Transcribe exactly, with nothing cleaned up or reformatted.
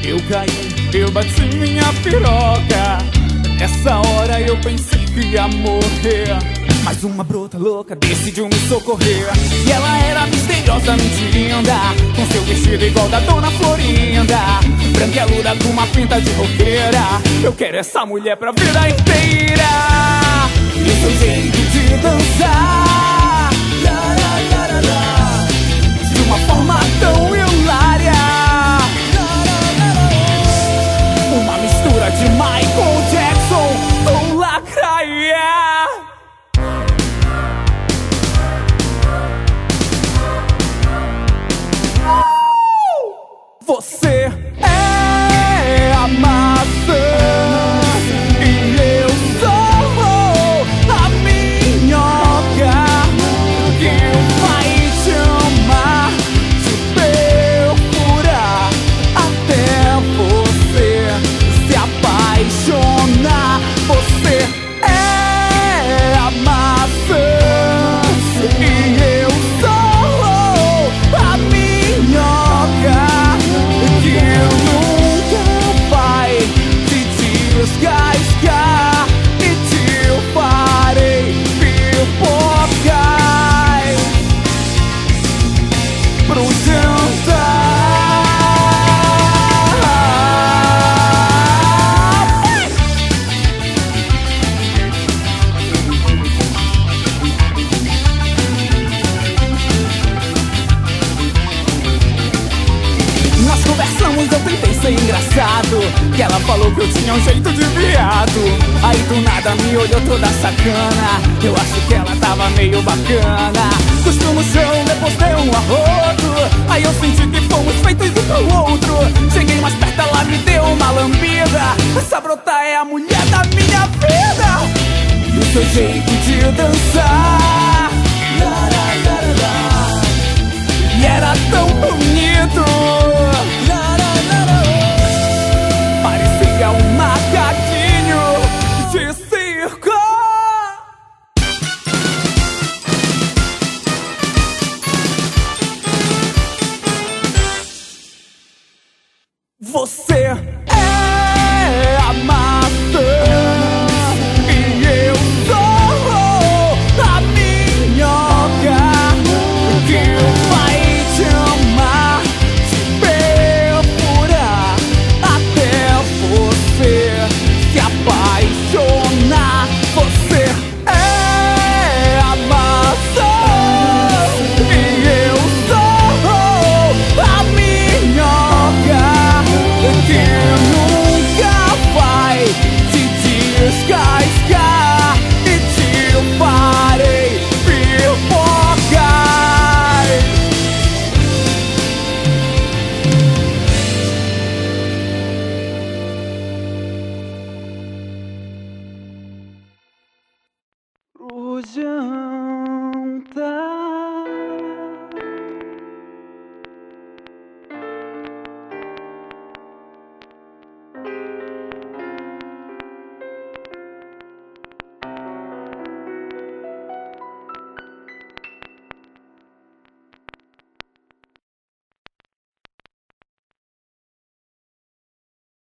Eu caí, eu bati minha piroca. Nessa hora eu pensei que ia morrer, mas uma brota louca decidiu me socorrer. E ela era misteriosamente linda, com seu vestido igual da Dona Florinda, branqueluda com uma pinta de roqueira. Eu quero essa mulher pra vida inteira. E o seu jeito de dançar, de uma forma tão hilária, uma mistura de Michael Jackson com Lacraia. Você é a maçã e eu sou a minhoca que vai te amar, te perfurar até você se apaixonar. Você é a maçã e eu sou a minhoca que nunca vai te desgastar e te farei pipocar pro jantar. Nós conversamos, eu tentei ser engraçado, que ela falou que eu tinha um jeito de viado. Aí do nada me olhou toda sacana, eu acho que ela tava meio bacana. Cuspiu no chão, depois deu um arroto, aí eu senti que fomos feitos um pro outro. Cheguei mais perto, ela me deu uma lambida. Essa brota é a mulher da minha vida. E o seu jeito de dançar, e era tão bonito, parecia um macaquinho de circo. Você é a maçã e eu sou a minhoca que vai te amar, te perfurar até você se apaixonar. Você é a maçã e eu sou a minhoca que nunca vai te desgastar e te farei pipocar. Pro jantar.